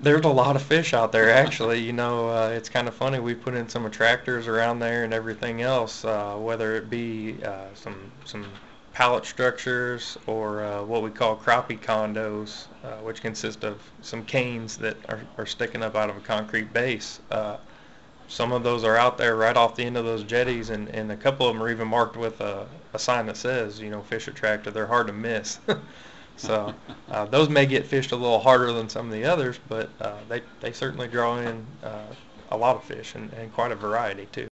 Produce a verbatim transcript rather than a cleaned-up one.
There's a lot of fish out there, actually. You know, uh, it's kind of funny. We put in some attractors around there and everything else, uh, whether it be uh, some some pallet structures or uh, what we call crappie condos, uh, which consist of some canes that are, are sticking up out of a concrete base. Uh, some of those are out there right off the end of those jetties, and, and a couple of them are even marked with a, a sign that says, you know, fish attractor. They're hard to miss. So uh, those may get fished a little harder than some of the others, but uh, they, they certainly draw in uh, a lot of fish and, and quite a variety too.